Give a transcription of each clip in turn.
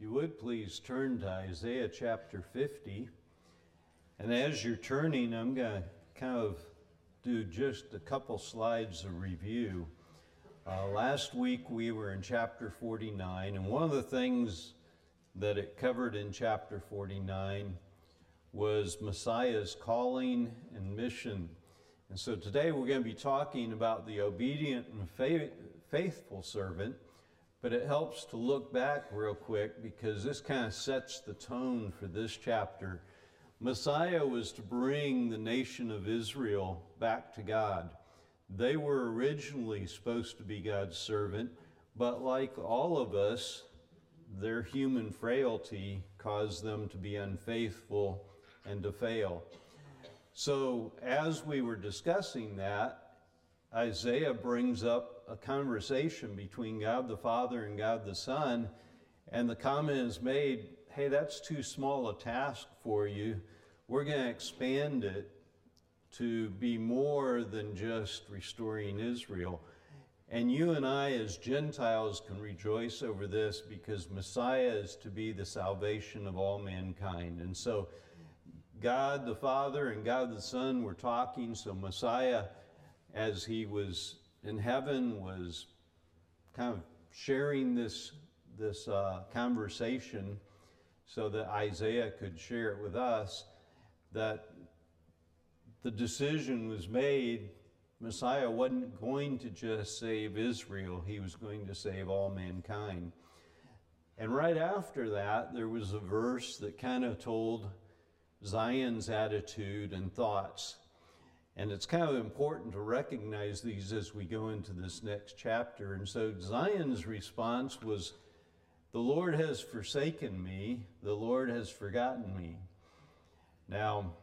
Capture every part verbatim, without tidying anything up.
If you would please turn to Isaiah chapter fifty. And as you're turning, I'm going to kind of do just a couple slides of review. Uh, last week we were in chapter forty-nine, and one of the things that it covered in chapter forty-nine was Messiah's calling and mission. And so today we're going to be talking about the obedient and faithful servant, but it helps to look back real quick because this kind of sets the tone for this chapter. Messiah was to bring the nation of Israel back to God. They were originally supposed to be God's servant, but like all of us, their human frailty caused them to be unfaithful and to fail. So as we were discussing that, Isaiah brings up a conversation between God the Father and God the Son, and the comment is made, hey, that's too small a task for you. We're going to expand it to be more than just restoring Israel. And you and I as Gentiles can rejoice over this because Messiah is to be the salvation of all mankind. And so God the Father and God the Son were talking, so Messiah, as he was in heaven, was kind of sharing this, this uh, conversation so that Isaiah could share it with us, that the decision was made. Messiah wasn't going to just save Israel, he was going to save all mankind. And right after that, there was a verse that kind of told Zion's attitude and thoughts. And it's kind of important to recognize these as we go into this next chapter. And so Zion's response was, the Lord has forsaken me, the Lord has forgotten me. Now,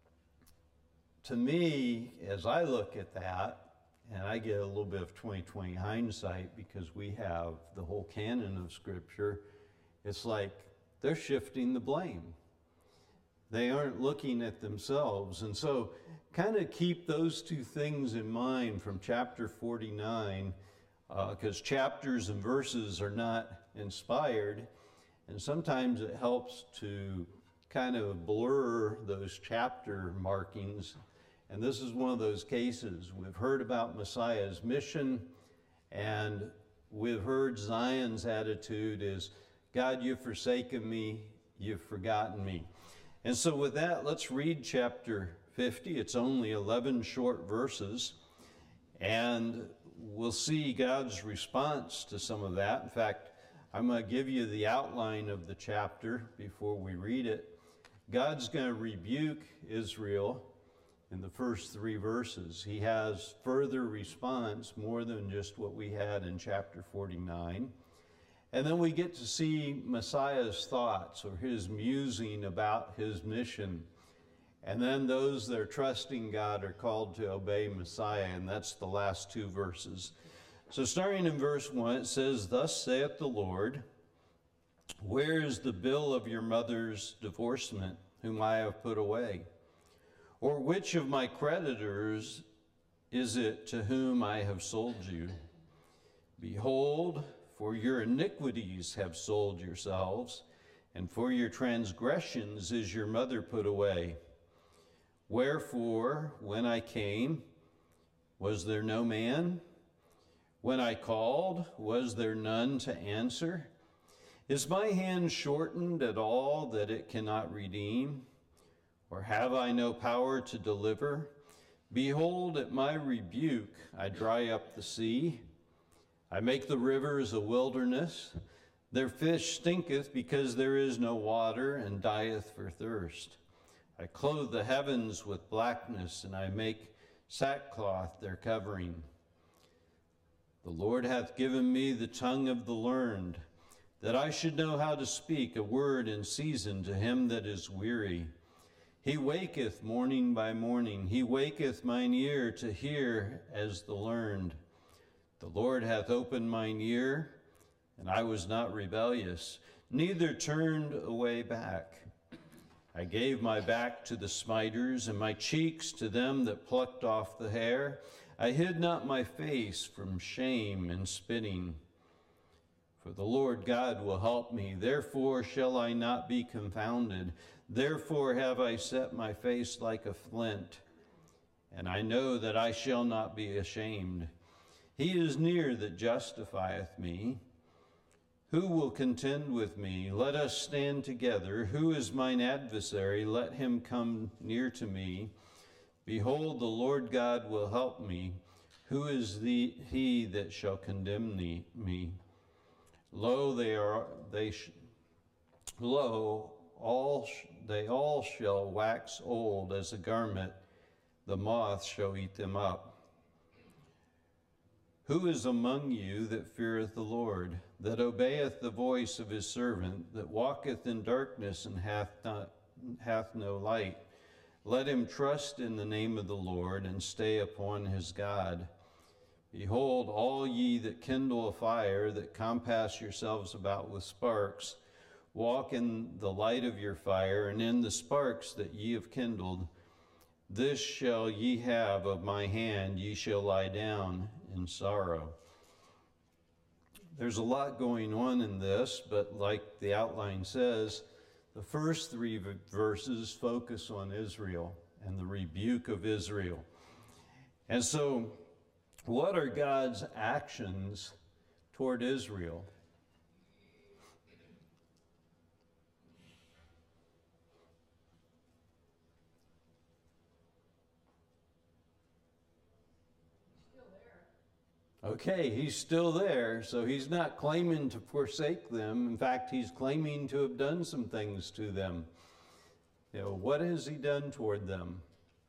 to me, as I look at that, and I get a little bit of twenty twenty hindsight because we have the whole canon of Scripture, it's like they're shifting the blame. They aren't looking at themselves. And so kind of keep those two things in mind from chapter forty-nine, because uh, chapters and verses are not inspired. And sometimes it helps to kind of blur those chapter markings. And this is one of those cases. We've heard about Messiah's mission, and we've heard Zion's attitude is, God, you've forsaken me, you've forgotten me. And so with that, let's read chapter fifty. It's only eleven short verses, and we'll see God's response to some of that. In fact, I'm going to give you the outline of the chapter before we read it. God's going to rebuke Israel in the first three verses. He has further response, more than just what we had in chapter forty-nine. And then we get to see Messiah's thoughts or his musing about his mission. And then those that are trusting God are called to obey Messiah, and that's the last two verses. So starting in verse one, it says, Thus saith the Lord, where is the bill of your mother's divorcement, whom I have put away? Or which of my creditors is it to whom I have sold you? Behold, for your iniquities have sold yourselves, and for your transgressions is your mother put away. Wherefore, when I came, was there no man? When I called, was there none to answer? Is my hand shortened at all that it cannot redeem? Or have I no power to deliver? Behold, at my rebuke I dry up the sea. I make the rivers a wilderness. Their fish stinketh because there is no water, and dieth for thirst. I clothe the heavens with blackness, and I make sackcloth their covering. The Lord hath given me the tongue of the learned, that I should know how to speak a word in season to him that is weary. He waketh morning by morning. He waketh mine ear to hear as the learned. The Lord hath opened mine ear, and I was not rebellious, neither turned away back. I gave my back to the smiters, and my cheeks to them that plucked off the hair. I hid not my face from shame and spitting. For For the Lord God will help me. Therefore shall I not be confounded. Therefore have I set my face like a flint, and I know that I shall not be ashamed. He is near that justifieth me. Who will contend with me? Let us stand together. Who is mine adversary? Let him come near to me. Behold, the Lord God will help me. Who is the, he that shall condemn me? me? Lo, they are they. Sh, lo, all sh, they all shall wax old as a garment. The moth shall eat them up. Who is among you that feareth the Lord, that obeyeth the voice of his servant, that walketh in darkness and hath not hath no light? Let him trust in the name of the Lord and stay upon his God. Behold, all ye that kindle a fire, that compass yourselves about with sparks, walk in the light of your fire, and in the sparks that ye have kindled. This shall ye have of my hand, ye shall lie down in sorrow. There's a lot going on in this, but like the outline says, the first three verses focus on Israel and the rebuke of Israel. And so, what are God's actions toward Israel? Okay, he's still there, so he's not claiming to forsake them. In fact, he's claiming to have done some things to them. You know, what has he done toward them?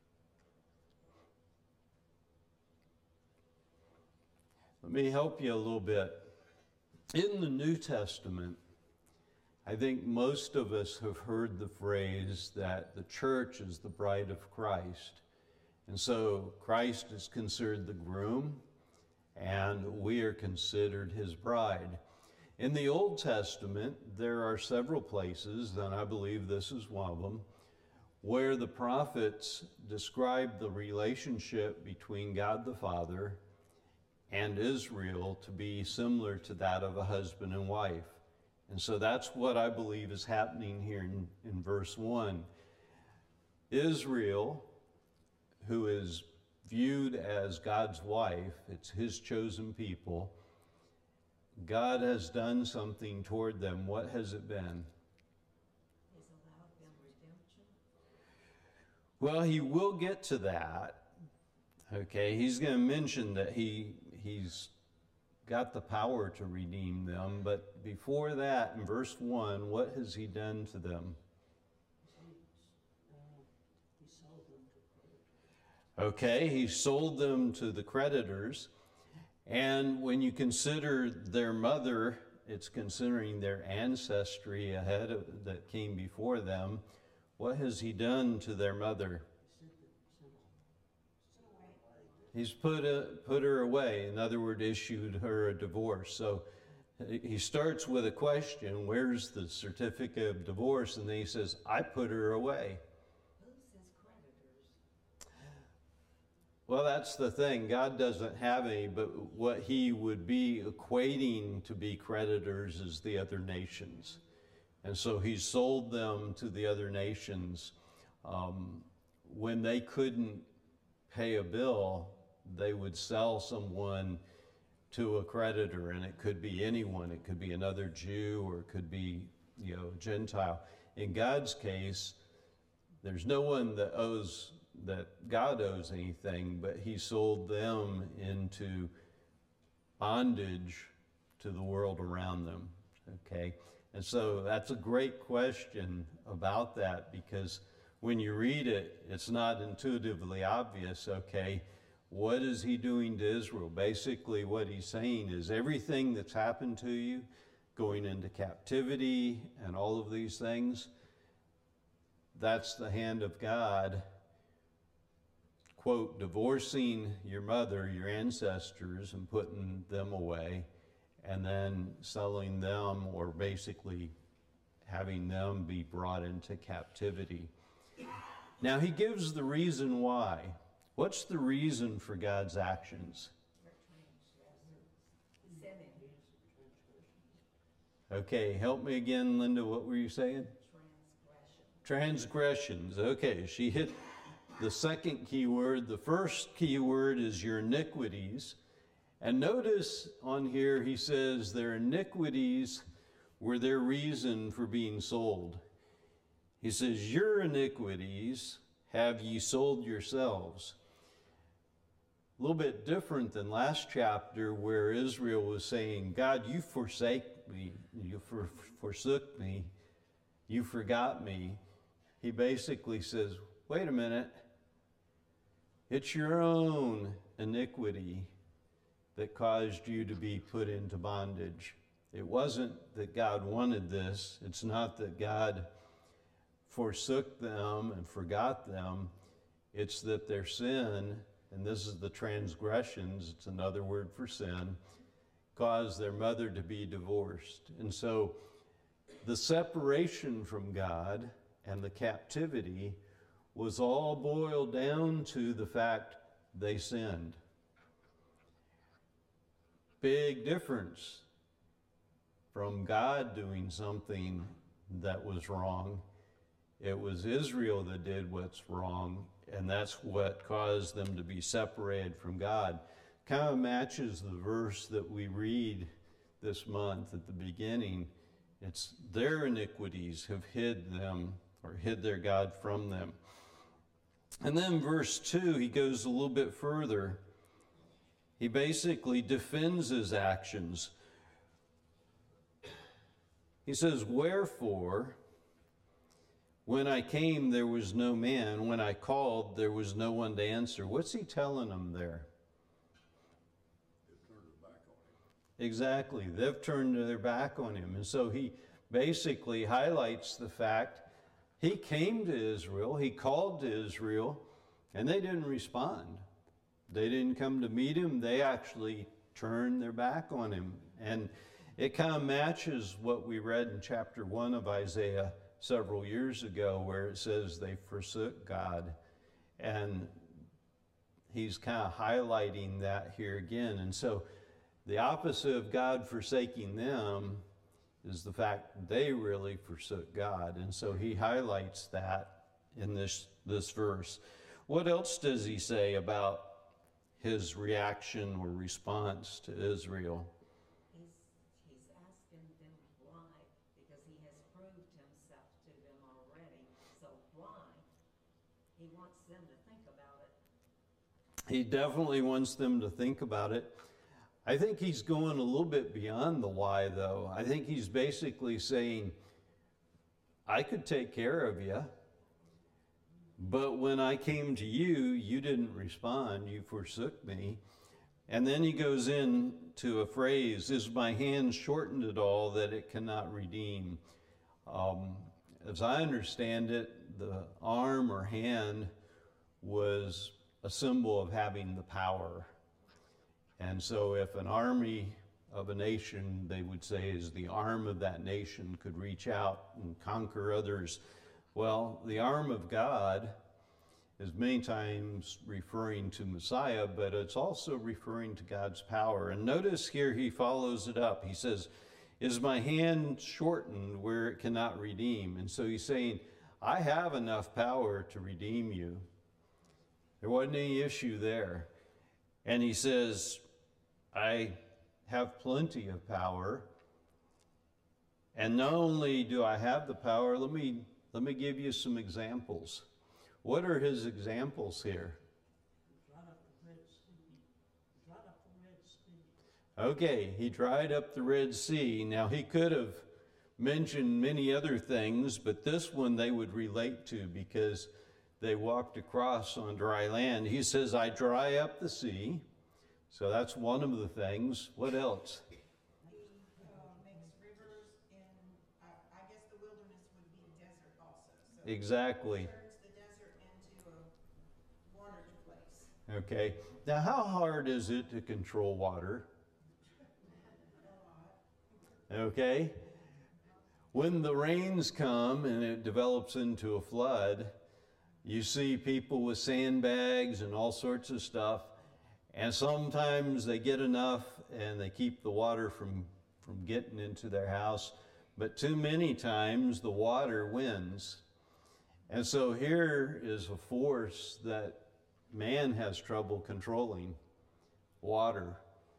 Let me help you a little bit. In the New Testament, I think most of us have heard the phrase that the church is the bride of Christ. And so Christ is considered the groom, and we are considered his bride. In the Old Testament, there are several places, and I believe this is one of them, where the prophets describe the relationship between God the Father and Israel to be similar to that of a husband and wife. And so that's what I believe is happening here in, in verse one. Israel, who is viewed as God's wife, it's his chosen people, God has done something toward them. What has it been? He's allowed them redemption. Well, he will get to that. Okay, he's going to mention that he he's got the power to redeem them, but before that, in verse one, what has he done to them? Okay, he sold them to the creditors, and when you consider their mother, it's considering their ancestry ahead of, that came before them. What has he done to their mother? He's put, a, put her away. In other words, issued her a divorce. So he starts with a question, where's the certificate of divorce? And then he says, I put her away. Who's his creditors? Well, that's the thing. God doesn't have any, but what he would be equating to be creditors is the other nations. And so he sold them to the other nations. Um, when they couldn't pay a bill, they would sell someone to a creditor, and it could be anyone. It could be another Jew, or it could be, you know, Gentile. In God's case, there's no one that owes, that God owes anything, but he sold them into bondage to the world around them, okay? And so that's a great question about that, because when you read it, it's not intuitively obvious, okay, what is he doing to Israel? Basically, what he's saying is everything that's happened to you, going into captivity and all of these things, that's the hand of God, quote, divorcing your mother, your ancestors, and putting them away, and then selling them, or basically having them be brought into captivity. Now, he gives the reason why. What's the reason for God's actions? Okay, help me again, Linda. What were you saying? Transgression. Transgressions. Okay, she hit the second key word. The first key word is your iniquities. And notice on here he says their iniquities were their reason for being sold. He says, your iniquities have ye sold yourselves. A little bit different than last chapter where Israel was saying, God, you forsake me, you for, forsook me, you forgot me. He basically says, wait a minute, it's your own iniquity that caused you to be put into bondage. It wasn't that God wanted this. It's not that God forsook them and forgot them. It's that their sin, and this is the transgressions, it's another word for sin, caused their mother to be divorced. And so the separation from God and the captivity was all boiled down to the fact they sinned. Big difference from God doing something that was wrong. It was Israel that did what's wrong, and that's what caused them to be separated from God. Kind of matches the verse that we read this month at the beginning. It's their iniquities have hid them, or hid their God from them. And then verse two, he goes a little bit further. He basically defends his actions. He says, wherefore, when I came, there was no man. When I called, there was no one to answer. What's he telling them there? They've turned their back on him. Exactly. They've turned their back on him. And so he basically highlights the fact he came to Israel, he called to Israel, and they didn't respond. They didn't come to meet him. They actually turned their back on him. And it kind of matches what we read in chapter one of Isaiah several years ago, where it says they forsook God. And he's kind of highlighting that here again. And so the opposite of God forsaking them is the fact they really forsook God. And so he highlights that in this, this verse. What else does he say about his reaction or response to Israel? He's, he's asking them why, because he has proved himself to them already. So why? He wants them to think about it. He definitely wants them to think about it. I think he's going a little bit beyond the why, though. I think he's basically saying, I could take care of you, but when I came to you, you didn't respond. You forsook me. And then he goes into a phrase, is my hand shortened at all that it cannot redeem? Um, as I understand it, the arm or hand was a symbol of having the power. And so if an army of a nation, they would say, is the arm of that nation, could reach out and conquer others. Well, the arm of God is many times referring to Messiah, but it's also referring to God's power. And notice here he follows it up. He says, is my hand shortened where it cannot redeem? And so he's saying, I have enough power to redeem you. There wasn't any issue there. And he says, I have plenty of power. And not only do I have the power, let me, let me give you some examples. What are his examples here? Dried up the Red Sea. Dried up the Red Sea. Okay, he dried up the Red Sea. Now, he could have mentioned many other things, but this one they would relate to because they walked across on dry land. He says, I dry up the sea. So that's one of the things. What else? He uh, makes rivers in, I, I guess the wilderness would be the desert also. So Exactly. he turns the desert into a watered place. Okay. Now, how hard is it to control water? Okay. When the rains come and it develops into a flood, you see people with sandbags and all sorts of stuff, and sometimes they get enough and they keep the water from from getting into their house, but too many times the water wins. And so here is a force that man has trouble controlling, water.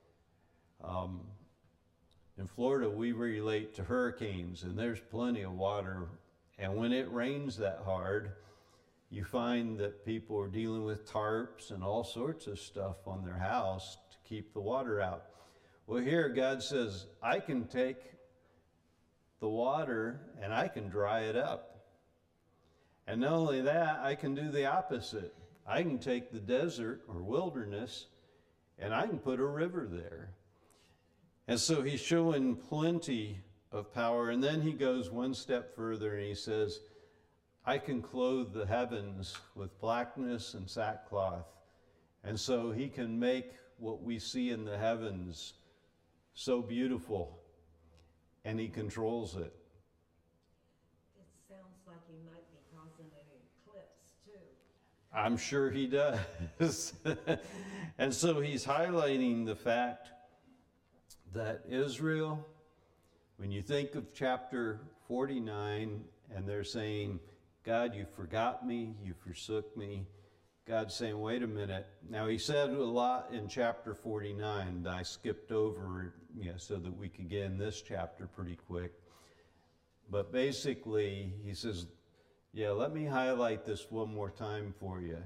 Um, in Florida, we relate to hurricanes, and there's plenty of water. And when it rains that hard, you find that people are dealing with tarps and all sorts of stuff on their house to keep the water out. Well, here God says, I can take the water and I can dry it up. And not only that, I can do the opposite. I can take the desert or wilderness and I can put a river there. And so he's showing plenty of power. And then he goes one step further and he says, I can clothe the heavens with blackness and sackcloth. And so he can make what we see in the heavens so beautiful, and he controls it. It sounds like he might be causing an eclipse too. I'm sure he does. And so he's highlighting the fact that Israel, when you think of chapter forty-nine, and they're saying, God, you forgot me, you forsook me. God's saying, wait a minute. Now, he said a lot in chapter forty-nine. I skipped over yeah, so that we could get in this chapter pretty quick. But basically, he says, yeah, let me highlight this one more time for you.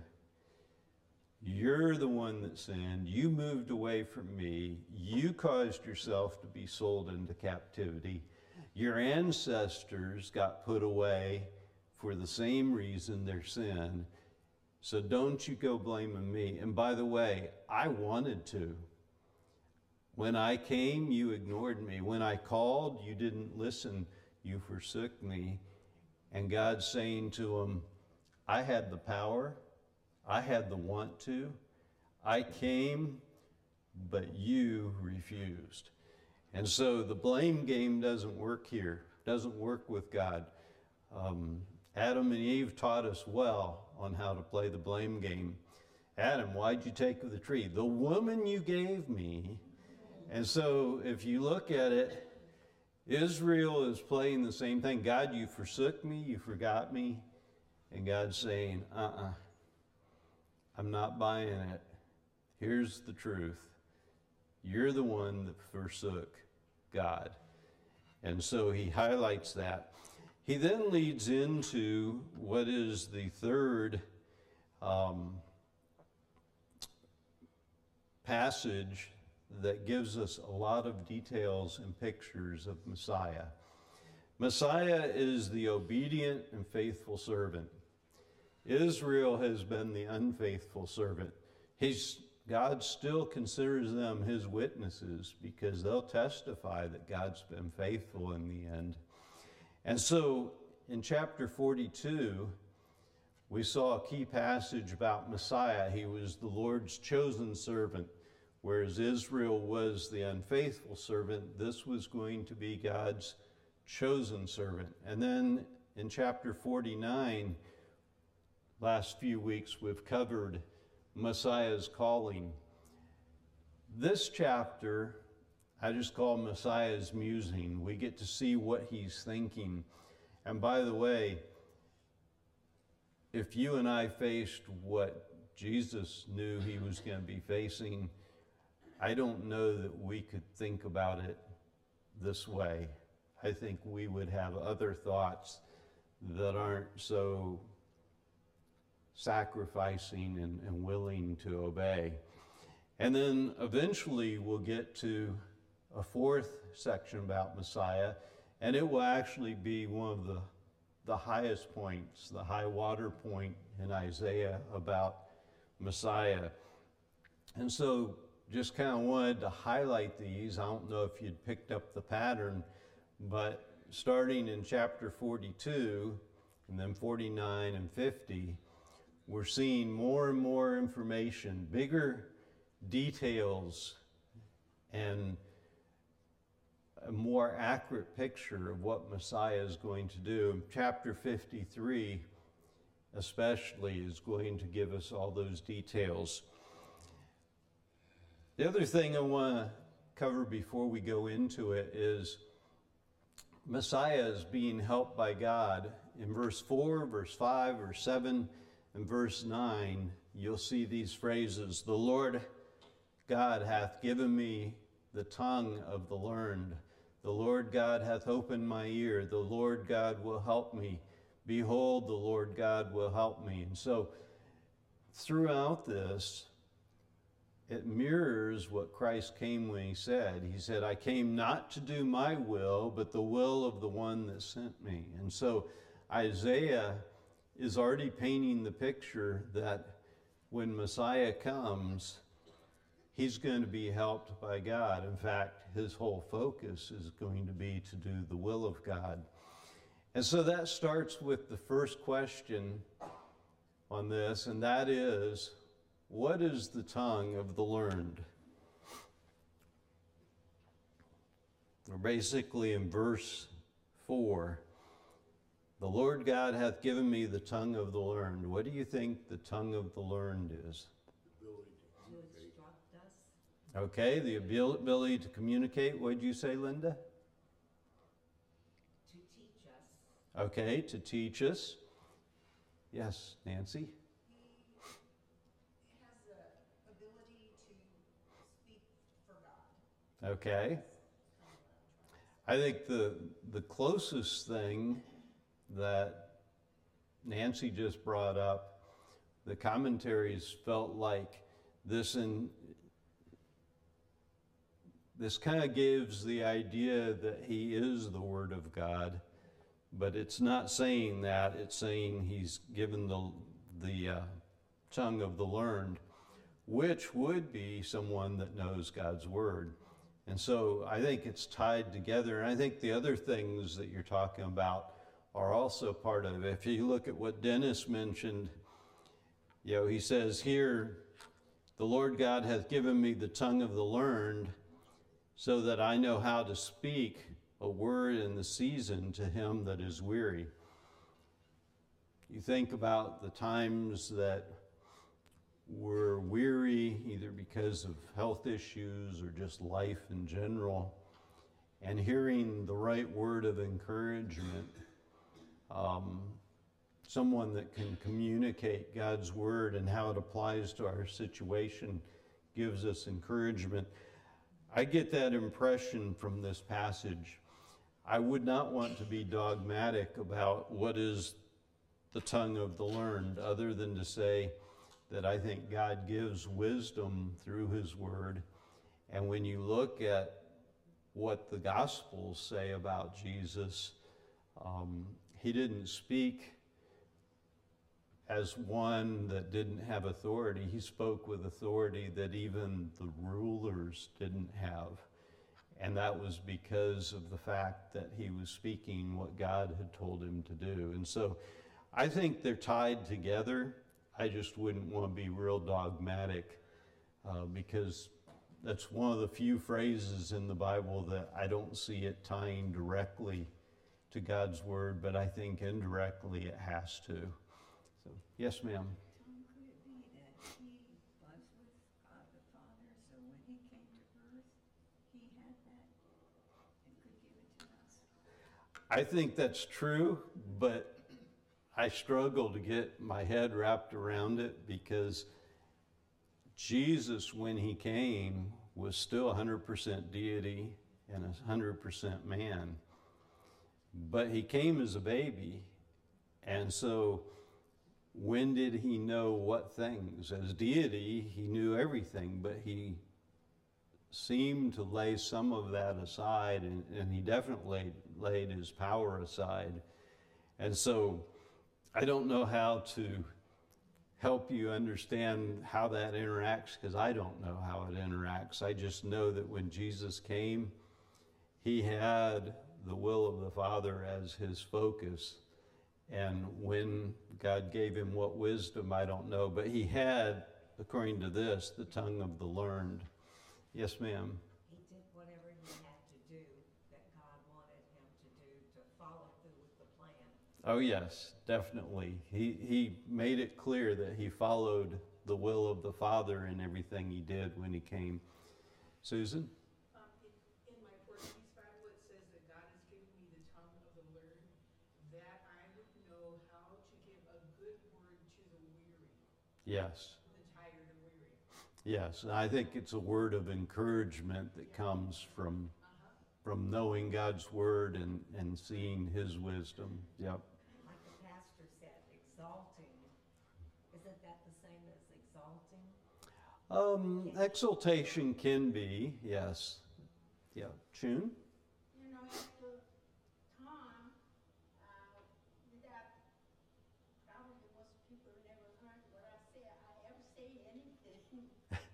You're the one that sinned. You moved away from me. You caused yourself to be sold into captivity. Your ancestors got put away for the same reason, their sin. So don't you go blaming me. And by the way, I wanted to. When I came, you ignored me. When I called, you didn't listen. You forsook me. And God's saying to him, I had the power. I had the want to. I came, but you refused. And so the blame game doesn't work here. Doesn't work with God. Um, Adam and Eve taught us well on how to play the blame game. Adam, why'd you take of the tree? The woman you gave me. And so if you look at it, Israel is playing the same thing. God, you forsook me, you forgot me. And God's saying, uh-uh, I'm not buying it. Here's the truth. You're the one that forsook God. And so he highlights that. He then leads into what is the third um, passage that gives us a lot of details and pictures of Messiah. Messiah is the obedient and faithful servant. Israel has been the unfaithful servant. He's, God still considers them his witnesses because they'll testify that God's been faithful in the end. And so in chapter forty-two, we saw a key passage about Messiah. He was the Lord's chosen servant, whereas Israel was the unfaithful servant. This was going to be God's chosen servant. And then in chapter forty-nine, last few weeks, we've covered Messiah's calling. This chapter, I just call Messiah's musing. We get to see what he's thinking. And by the way, if you and I faced what Jesus knew he was going to be facing, I don't know that we could think about it this way. I think we would have other thoughts that aren't so sacrificing and, and willing to obey. And then eventually we'll get to a fourth section about Messiah, and it will actually be one of the, the highest points, the high water point in Isaiah about Messiah. And so just kind of wanted to highlight these. I don't know if you'd picked up the pattern, but starting in chapter forty-two and then forty-nine and fifty, we're seeing more and more information, bigger details, and a more accurate picture of what Messiah is going to do. Chapter fifty-three especially is going to give us all those details. The other thing I want to cover before we go into it is Messiah is being helped by God. In verse four, verse five, verse seven, and verse nine, you'll see these phrases. The Lord God hath given me the tongue of the learned. The Lord God hath opened my ear. The Lord God will help me. Behold, the Lord God will help me. And so throughout this, it mirrors what Christ came when he said. He said, I came not to do my will, but the will of the one that sent me. And so Isaiah is already painting the picture that when Messiah comes, he's going to be helped by God. In fact, his whole focus is going to be to do the will of God. And so that starts with the first question on this, and that is, what is the tongue of the learned? We're basically in verse four. The Lord God hath given me the tongue of the learned. What do you think the tongue of the learned is? Ability to To communicate. instruct us. Okay, the abil- ability to communicate. What did you say, Linda? To teach us. Okay, to teach us. Yes, Nancy? He has the ability to speak for God. Okay. I think the the closest thing that Nancy just brought up, the commentaries felt like this in this kind of gives the idea that he is the Word of God, but it's not saying that. It's saying he's given the the uh, tongue of the learned, which would be someone that knows God's Word. And so I think it's tied together. And I think the other things that you're talking about are also part of it. If you look at what Dennis mentioned, you know, he says here, the Lord God hath given me the tongue of the learned so that I know how to speak a word in the season to him that is weary. You think about the times that we're weary, either because of health issues or just life in general, and hearing the right word of encouragement, um, someone that can communicate God's word and how it applies to our situation gives us encouragement. I get that impression from this passage. I would not want to be dogmatic about what is the tongue of the learned, other than to say that I think God gives wisdom through his word. And when you look at what the Gospels say about Jesus, um, he didn't speak as one that didn't have authority. He spoke with authority that even the rulers didn't have. And that was because of the fact that he was speaking what God had told him to do. And so I think they're tied together. I just wouldn't want to be real dogmatic uh, because that's one of the few phrases in the Bible that I don't see it tying directly to God's word, but I think indirectly it has to. So, yes, ma'am. Tom, could it be that he was with God the Father, so when he came to earth, he had that and could give it to us? I think that's true, but I struggle to get my head wrapped around it because Jesus, when he came, was still one hundred percent deity and one hundred percent man. But he came as a baby, and so when did he know what things? As deity, he knew everything, but he seemed to lay some of that aside, and, and he definitely laid his power aside. And so I don't know how to help you understand how that interacts, because I don't know how it interacts. I just know that when Jesus came, he had the will of the Father as his focus. And when God gave him what wisdom, I don't know. But he had, according to this, the tongue of the learned. Yes, ma'am. He did whatever he had to do that God wanted him to do to follow through with the plan. Oh, yes, definitely. He, he made it clear that he followed the will of the Father in everything he did when he came. Susan? Um, that I would know how to give a good word to the weary, Yes. the tired and weary. Yes, and I think it's a word of encouragement that comes from Uh-huh. from knowing God's word and, and seeing his wisdom. Yep. Like the pastor said, exalting. Isn't that the same as exalting? Um, exaltation can be, yes. Yeah. Chun? You know, after Tom, uh, without, probably most people never heard what I say, I ever say anything.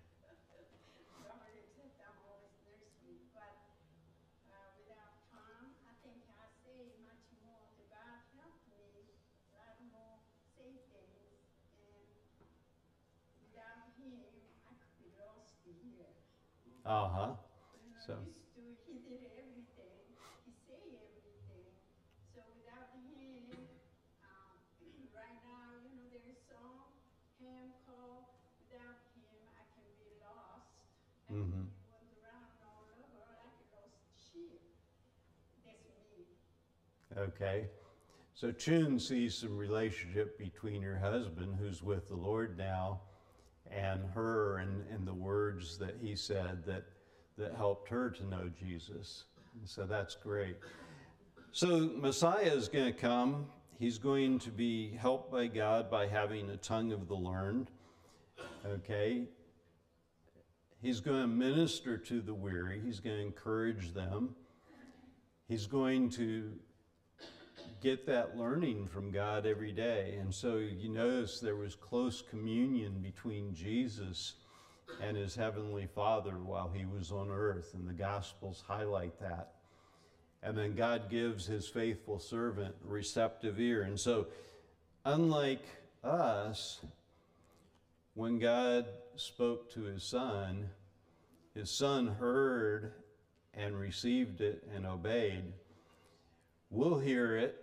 Probably except I'm always thirsty, but, uh, without Tom, I think I say much more. The God helped me, a lot more say things, and without him, I could be lost in here. Uh-huh. You know, So. used to, he did everything, he say everything, so without him, um, right now, you know, there's a song, Ham call, without him, I can be lost. I can Mhm. be was around all over like a lost sheep. That's me. Okay. So Chun sees some relationship between her husband, who's with the Lord now, and her, and, and the words that he said that, that helped her to know Jesus. And so that's great. So Messiah is going to come. He's going to be helped by God by having a tongue of the learned. Okay. He's going to minister to the weary. He's going to encourage them. He's going to get that learning from God every day. And so you notice there was close communion between Jesus and his heavenly Father while he was on earth, and the Gospels highlight that. And then God gives his faithful servant a receptive ear. And so, unlike us, when God spoke to his Son, his Son heard and received it and obeyed. We'll hear it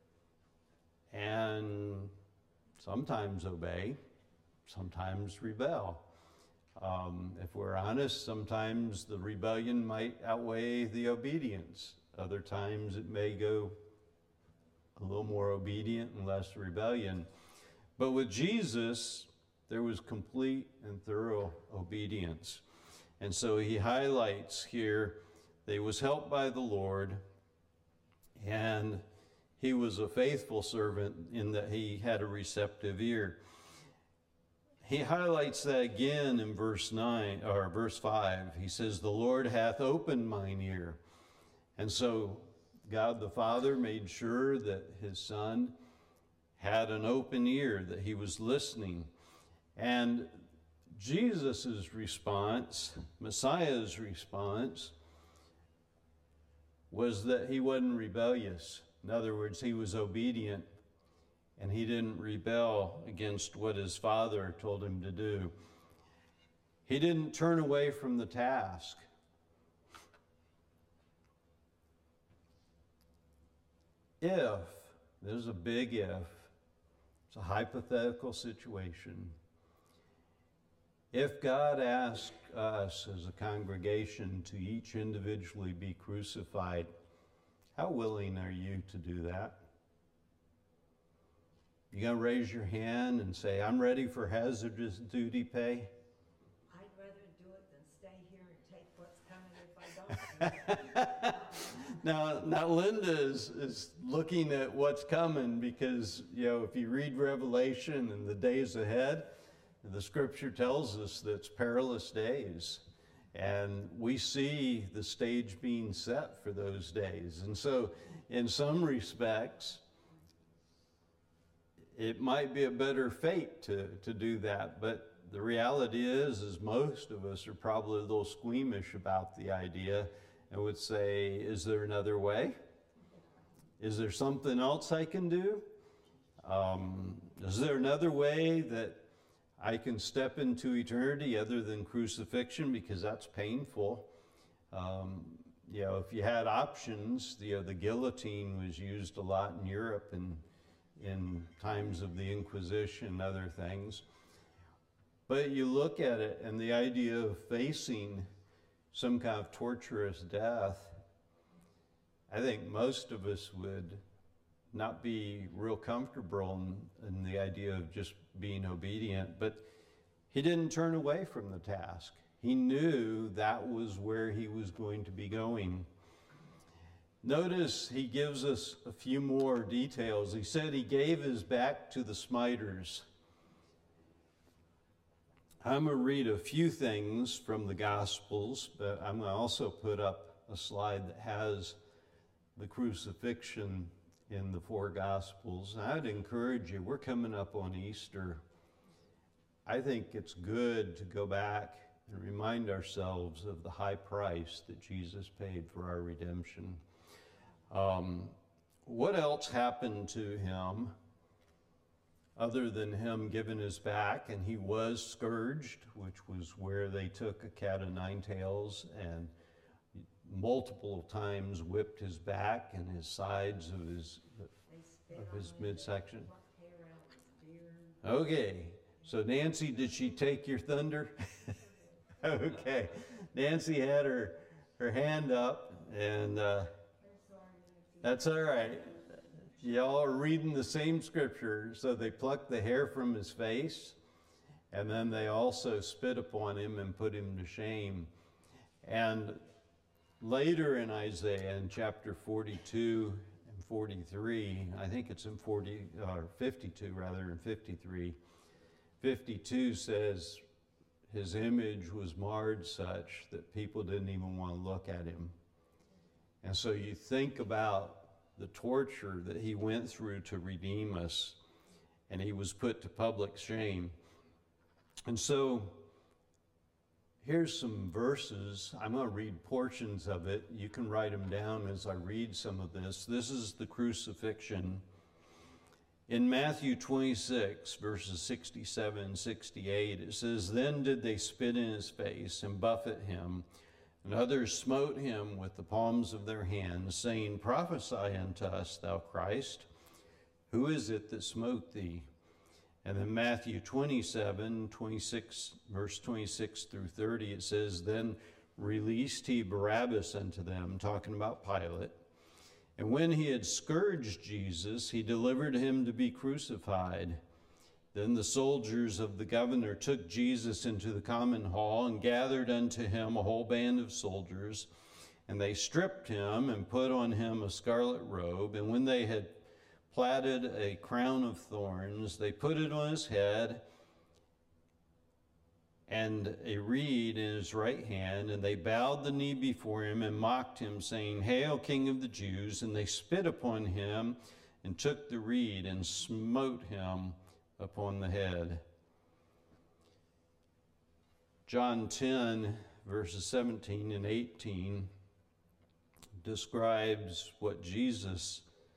and sometimes obey, sometimes rebel. Um, if we're honest, sometimes the rebellion might outweigh the obedience. Other times it may go a little more obedient and less rebellion. But with Jesus, there was complete and thorough obedience. And so he highlights here that he was helped by the Lord, and he was a faithful servant in that he had a receptive ear. He highlights that again in verse nine or verse five. He says, "The Lord hath opened mine ear." And so God the Father made sure that his Son had an open ear, that he was listening. And Jesus' response, Messiah's response, was that he wasn't rebellious. In other words, he was obedient, and he didn't rebel against what his Father told him to do. He didn't turn away from the task. If, there's a big if, it's a hypothetical situation. If God asked us as a congregation to each individually be crucified, how willing are you to do that? You gonna raise your hand and say, "I'm ready for hazardous duty pay"? I'd rather do it than stay here and take what's coming if I don't. Now, now Linda is, is looking at what's coming because, you know, if you read Revelation and the days ahead, the scripture tells us that it's perilous days. And we see the stage being set for those days. And so, in some respects, it might be a better fate to, to do that. But the reality is, is most of us are probably a little squeamish about the idea and would say, is there another way? Is there something else I can do? Um, is there another way that I can step into eternity other than crucifixion, because that's painful? Um, you know, if you had options, you know, the guillotine was used a lot in Europe and in times of the Inquisition and other things. But you look at it and the idea of facing some kind of torturous death, I think most of us would not be real comfortable in, in the idea of just being obedient, but he didn't turn away from the task. He knew that was where he was going to be going. Notice he gives us a few more details. He said he gave his back to the smiters. I'm going to read a few things from the Gospels, but I'm going to also put up a slide that has the crucifixion in the four Gospels. I'd encourage you, we're coming up on Easter. I think it's good to go back and remind ourselves of the high price that Jesus paid for our redemption. Um, what else happened to him other than him giving his back? And he was scourged, which was where they took a cat of nine tails and multiple times whipped his back and his sides of his They spit of on his him, midsection. plucked hair out of his beard. Okay, so Nancy, did she take your thunder? Okay, Nancy had her her hand up, and uh, that's all right. Y'all are reading the same scripture. So they plucked the hair from his face, and then they also spit upon him and put him to shame. And later in Isaiah, in chapter forty-two and forty-three, I think it's in forty or fifty-two rather, in fifty-three. fifty-two says his image was marred such that people didn't even want to look at him. And so you think about the torture that he went through to redeem us, and he was put to public shame. And so here's some verses. I'm going to read portions of it. You can write them down as I read some of this. This is the crucifixion. In Matthew twenty-six, verses sixty-seven and sixty-eight, it says, "Then did they spit in his face and buffet him, and others smote him with the palms of their hands, saying, Prophesy unto us, thou Christ. Who is it that smote thee?" And then Matthew twenty-seven, twenty-six, verse twenty-six through thirty, it says, "Then released he Barabbas unto them," talking about Pilate. "And when he had scourged Jesus, he delivered him to be crucified. Then the soldiers of the governor took Jesus into the common hall and gathered unto him a whole band of soldiers. And they stripped him and put on him a scarlet robe. And when they had plaited a crown of thorns, they put it on his head and a reed in his right hand, and they bowed the knee before him and mocked him, saying, Hail, King of the Jews! And they spit upon him and took the reed and smote him upon the head. John ten, verses seventeen and eighteen describes what Jesus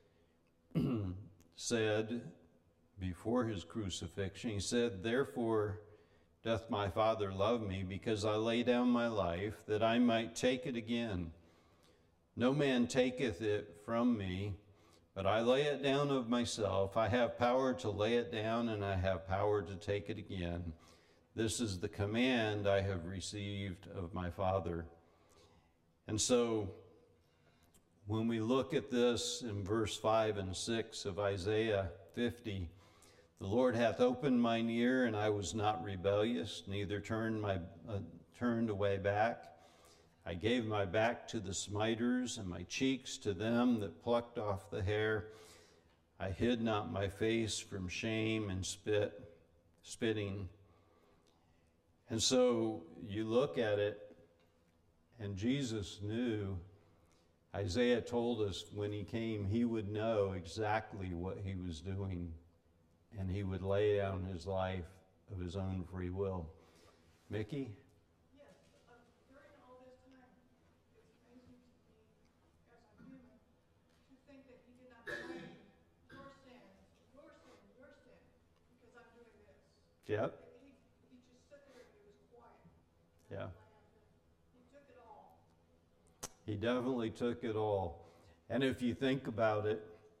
said before his crucifixion. He said, Therefore doth my Father love me, because I lay down my life, that I might take it again. No man taketh it from me, but I lay it down of myself. I have power to lay it down, and I have power to take it again. This is the command I have received of my Father. And so, when we look at this in verse five and six of Isaiah fifty, the Lord hath opened mine ear, and I was not rebellious, neither turned my uh, turned away back. I gave my back to the smiters, and my cheeks to them that plucked off the hair. I hid not my face from shame and spit, spitting. And so you look at it, and Jesus knew. Isaiah told us when he came, he would know exactly what he was doing, and he would lay down his life of his own free will. Mickey? Yes, uh, during all this time, it's amazing to me, as a human, to think that he did not blame your sin, your sin, your sin, because I'm doing this. Yep. He, he just sat there and he was quiet. Yeah. He took it all. He definitely took it all. And if you think about it,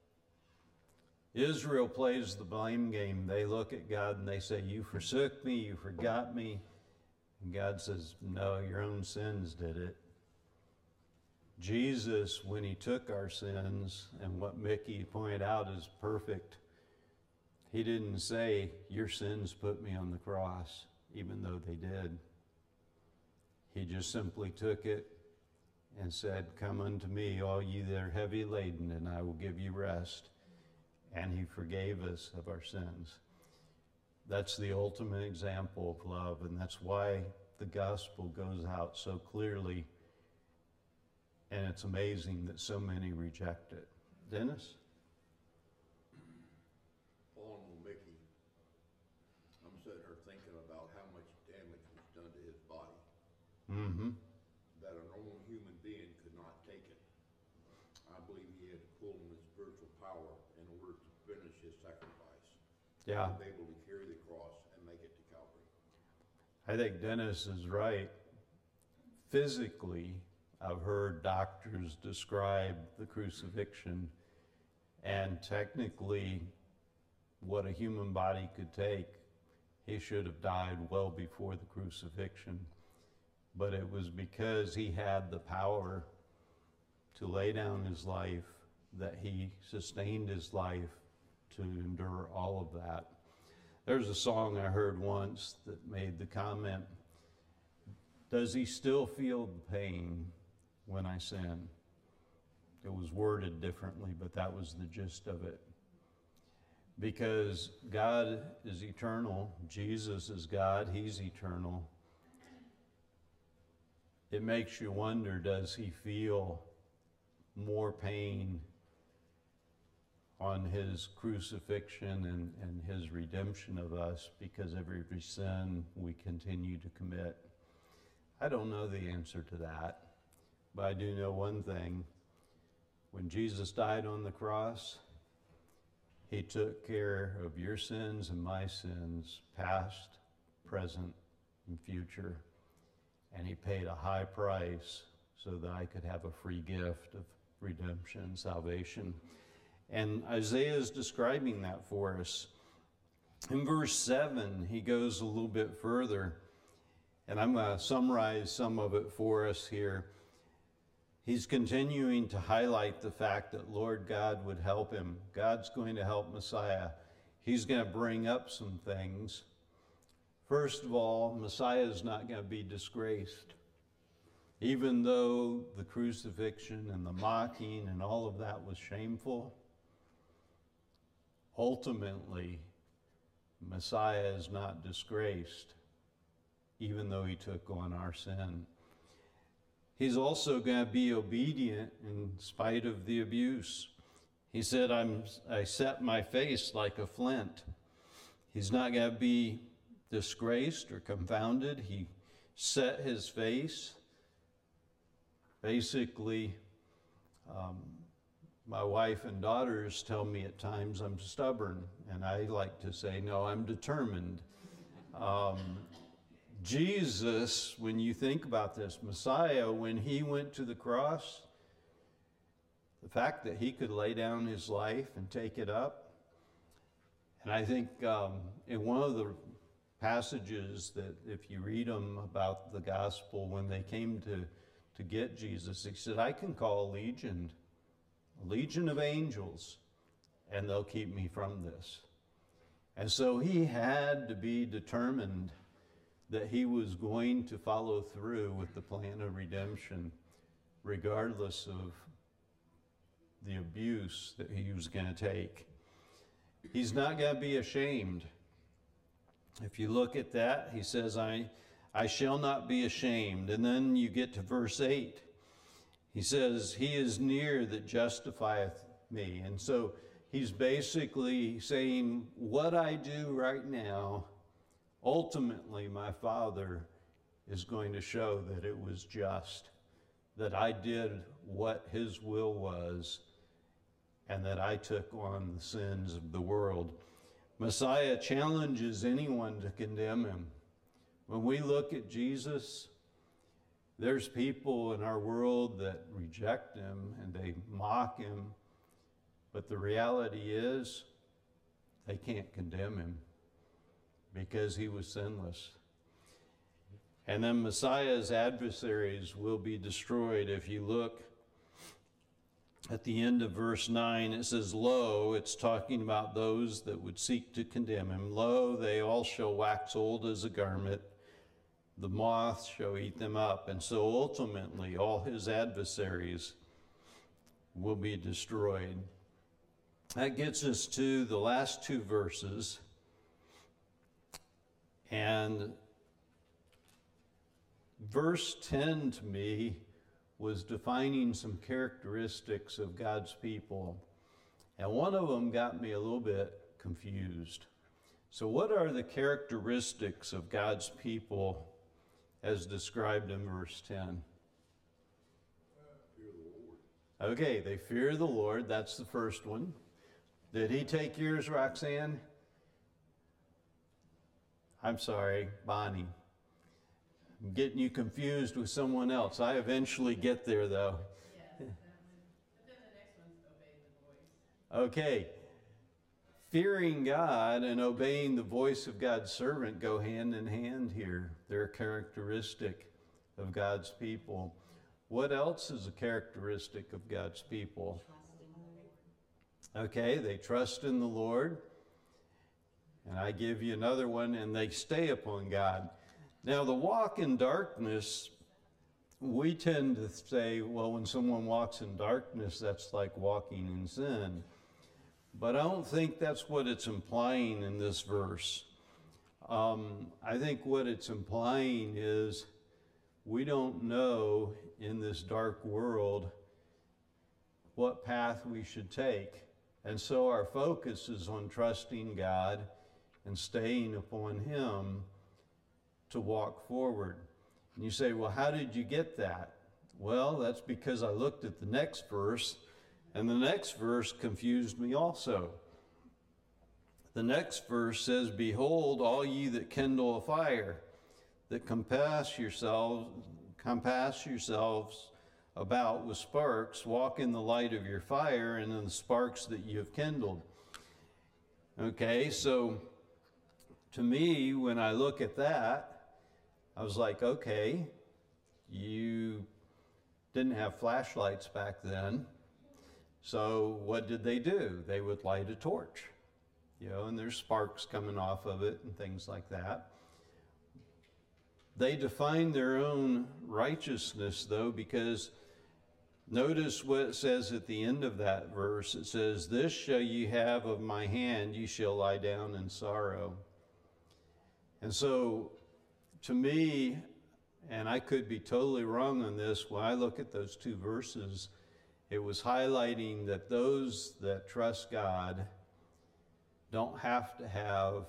Israel plays the blame game. They look at God and they say, You forsook me, you forgot me. And God says, No, your own sins did it. Jesus, when he took our sins, and what Mickey pointed out is perfect, he didn't say, your sins put me on the cross, even though they did. He just simply took it and said, come unto me, all ye that are heavy laden, and I will give you rest. And he forgave us of our sins. That's the ultimate example of love, and that's why the gospel goes out so clearly, and it's amazing that so many reject it. Dennis? Paul and Mickey, I'm sitting here thinking about how much damage was done to his body, Mm-hmm. that a normal human being could not take it. I believe he had to pull on his spiritual power in order to finish his sacrifice. Yeah. To be able to carry the cross and make it to Calvary. I think Dennis is right. Physically, I've heard doctors describe the crucifixion, and technically, what a human body could take, he should have died well before the crucifixion. But it was because he had the power to lay down his life that he sustained his life to endure all of that. There's a song I heard once that made the comment, does he still feel the pain when I sin? It was worded differently, but that was the gist of it. Because God is eternal, Jesus is God, he's eternal. It makes you wonder, does he feel more pain on his crucifixion and, and his redemption of us because of every sin we continue to commit? I don't know the answer to that, but I do know one thing. When Jesus died on the cross, he took care of your sins and my sins, past, present, and future. And he paid a high price so that I could have a free gift of redemption, salvation. And Isaiah is describing that for us. In verse seven, he goes a little bit further, and I'm going to summarize some of it for us here. He's continuing to highlight the fact that Lord God would help him. God's going to help Messiah. He's going to bring up some things. First of all, Messiah is not going to be disgraced. Even though the crucifixion and the mocking and all of that was shameful, ultimately, Messiah is not disgraced, even though he took on our sin. He's also going to be obedient in spite of the abuse. He said, I'm, I set my face like a flint. He's not going to be disgraced or confounded. He set his face. Basically, um, my wife and daughters tell me at times I'm stubborn, and I like to say, no, I'm determined. Um, Jesus, when you think about this, Messiah, when he went to the cross, the fact that he could lay down his life and take it up, and I think um, in one of the passages that if you read them about the gospel, when they came to, to get Jesus, he said, I can call a legion, a legion of angels, and they'll keep me from this. And so he had to be determined that he was going to follow through with the plan of redemption, regardless of the abuse that he was going to take. He's not going to be ashamed. If you look at that, he says, I, I shall not be ashamed. And then you get to verse eight. He says, he is near that justifieth me. And so he's basically saying, what I do right now, ultimately, my Father is going to show that it was just, that I did what his will was, and that I took on the sins of the world. Messiah challenges anyone to condemn him. When we look at Jesus, there's people in our world that reject him and they mock him, but the reality is they can't condemn him, because he was sinless. And then Messiah's adversaries will be destroyed. If you look at the end of verse nine, it says, Lo, it's talking about those that would seek to condemn him. Lo, they all shall wax old as a garment. The moth shall eat them up. And so ultimately, all his adversaries will be destroyed. That gets us to the last two verses. And verse ten to me was defining some characteristics of God's people. And one of them got me a little bit confused. So what are the characteristics of God's people as described in verse ten? Fear the Lord. Okay, they fear the Lord. That's the first one. Did he take yours, Roxanne? I'm sorry, Bonnie. I'm getting you confused with someone else. I eventually get there, though. Yes, that one. But then the next one's obey the voice. Okay. Fearing God and obeying the voice of God's servant go hand in hand here. They're a characteristic of God's people. What else is a characteristic of God's people? Trust in the Lord. Okay, they trust in the Lord. And I give you another one, and they stay upon God. Now, the walk in darkness, we tend to say, well, when someone walks in darkness, that's like walking in sin. But I don't think that's what it's implying in this verse. Um, I think what it's implying is we don't know in this dark world what path we should take. And so our focus is on trusting God and staying upon Him to walk forward. And you say, well, how did you get that? Well, that's because I looked at the next verse, and the next verse confused me also. The next verse says, Behold, all ye that kindle a fire, that compass yourselves, compass yourselves about with sparks, walk in the light of your fire and in the sparks that you have kindled. Okay, so to me, when I look at that, I was like, okay, you didn't have flashlights back then. So what did they do? They would light a torch, you know, and there's sparks coming off of it and things like that. They defined their own righteousness, though, because notice what it says at the end of that verse. It says, This shall ye have of my hand, ye shall lie down in sorrow. And so, to me, and I could be totally wrong on this, when I look at those two verses, it was highlighting that those that trust God don't have to have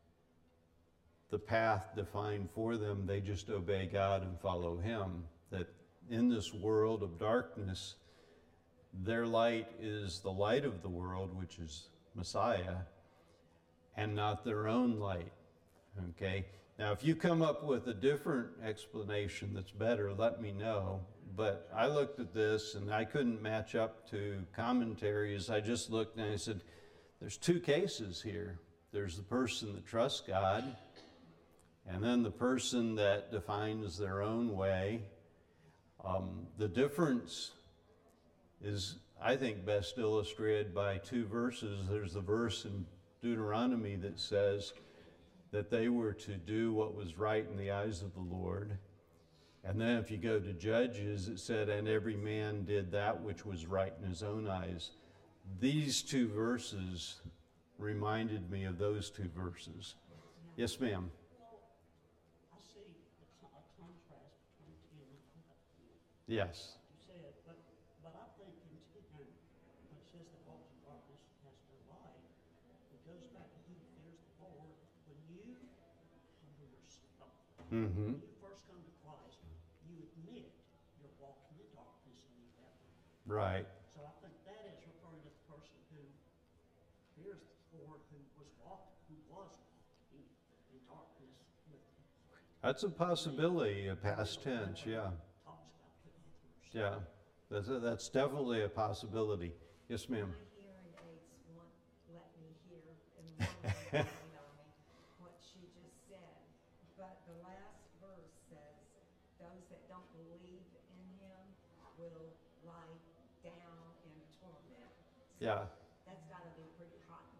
the path defined for them. They just obey God and follow Him. That in this world of darkness, their light is the light of the world, which is Messiah, and not their own light. Okay? Now, if you come up with a different explanation that's better, let me know. But I looked at this and I couldn't match up to commentaries. I just looked and I said, there's two cases here. There's the person that trusts God, and then the person that defines their own way. Um, the difference is, I think, best illustrated by two verses. There's the verse in Deuteronomy that says that they were to do what was right in the eyes of the Lord. And then if you go to Judges, it said, and every man did that which was right in his own eyes. These two verses reminded me of those two verses. Yes, ma'am. Well, I see a, co- a contrast between ten and eleven. Yes. You said, but, but I think in ten, when it says that walks in darkness has no light, it goes back to who fears the Lord. When you humble yourself, Mm-hmm. when you first come to Christ, you admit you're walking in darkness and you have no light. Right. So I think that is referring to the person who fears the Lord, who was walking, who was walking in darkness with him. That's a possibility, a past tense, yeah. Talks about the others. Yeah. That's, a, that's definitely a possibility. Yes, ma'am. My hearing aids won't let me hear and won't mind on me what she just said. But the last verse says, those that don't believe in Him will lie down in Yeah. That's gotta be pretty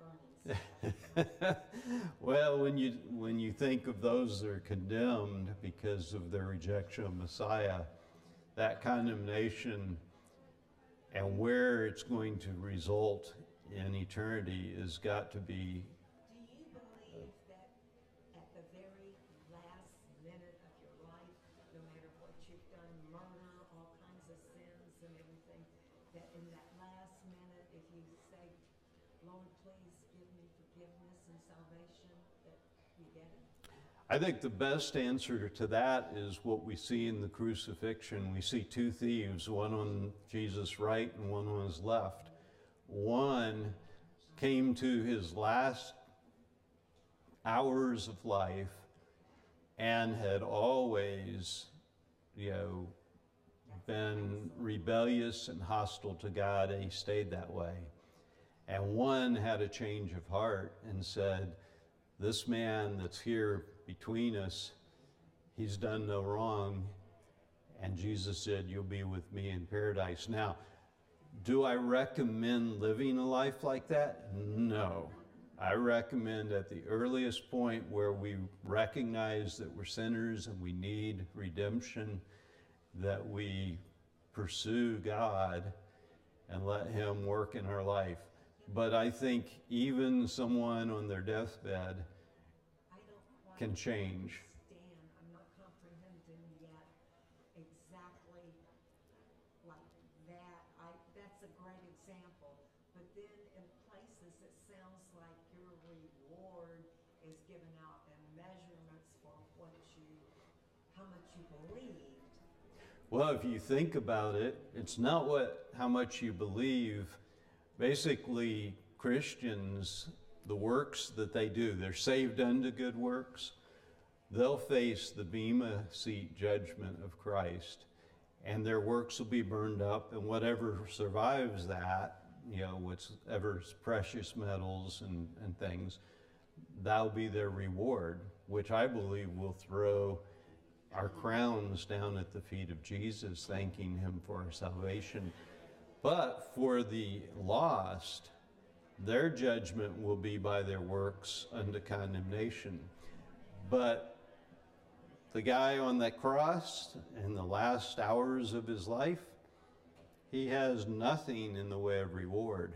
hot burning stuff. Well, when you when you think of those that are condemned because of their rejection of Messiah, that condemnation and where it's going to result in eternity has got to be. Do you believe that at the very last minute of your life, no matter what you've done, murder, all kinds of sins and everything, that in that last minute, if you say, Lord, please give me forgiveness and salvation, that you get it? I think the best answer to that is what we see in the crucifixion. We see two thieves, one on Jesus' right and one on his left. One came to his last hours of life and had always, you know, been rebellious and hostile to God, and he stayed that way. And one had a change of heart and said, this man that's here between us, he's done no wrong. And Jesus said, you'll be with me in paradise. Now, do I recommend living a life like that? No. I recommend at the earliest point where we recognize that we're sinners and we need redemption, that we pursue God and let him work in our life. But I think even someone on their deathbed I don't quite can change. understand, I'm not comprehending yet exactly like that. I, that's a great example. But then in places it sounds like your reward is given out in measurements for what you, how much you believed. Well, if you think about it, it's not what how much you believe. Basically, Christians, the works that they do, they're saved unto good works. They'll face the bema seat judgment of Christ, and their works will be burned up, and whatever survives that, you know, whatever's precious metals and, and things, that'll be their reward, which I believe will throw our crowns down at the feet of Jesus, thanking him for our salvation. But for the lost, their judgment will be by their works unto condemnation. But the guy on that cross in the last hours of his life, he has nothing in the way of reward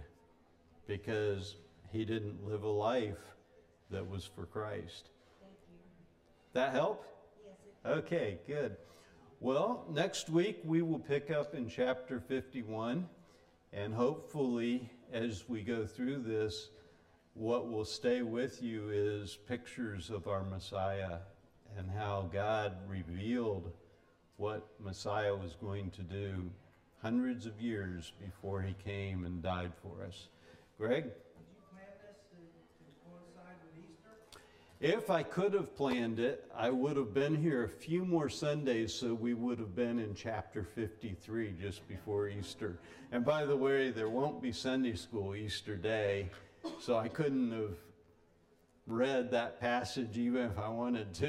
because he didn't live a life that was for Christ. Thank you. That help? Yes, it Okay, good. Well, next week we will pick up in chapter fifty-one, and hopefully as we go through this, what will stay with you is pictures of our Messiah and how God revealed what Messiah was going to do hundreds of years before he came and died for us. Greg? Did you plan this to, to coincide with Easter? If I could have planned it, I would have been here a few more Sundays, so we would have been in chapter fifty-three just before Easter. And by the way, there won't be Sunday school Easter Day, so I couldn't have read that passage even if I wanted to.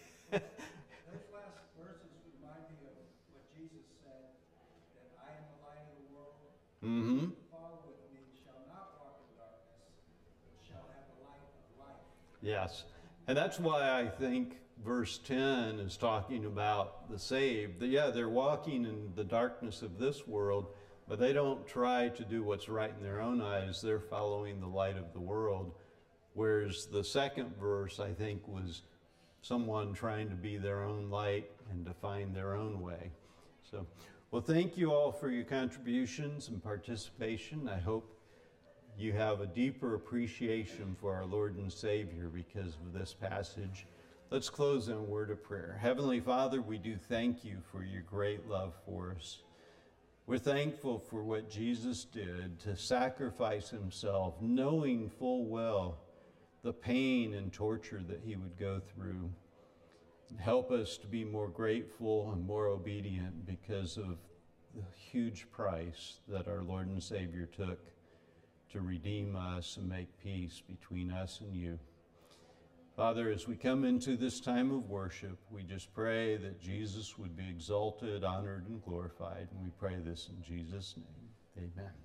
Those last verses remind me of what Jesus said, that I am the light of the world. Mm-hmm. Who follow with me shall not walk in darkness, but shall have the light of life. Yes. And that's why I think verse ten is talking about the saved. Yeah, they're walking in the darkness of this world, but they don't try to do what's right in their own eyes. They're following the light of the world. Whereas the second verse, I think, was someone trying to be their own light and to find their own way. So, well, thank you all for your contributions and participation. I hope you have a deeper appreciation for our Lord and Savior because of this passage. Let's close in a word of prayer. Heavenly Father, we do thank you for your great love for us. We're thankful for what Jesus did to sacrifice himself, knowing full well the pain and torture that he would go through. Help us to be more grateful and more obedient because of the huge price that our Lord and Savior took to redeem us and make peace between us and you. Father, as we come into this time of worship, we just pray that Jesus would be exalted, honored, and glorified. And we pray this in Jesus' name. Amen.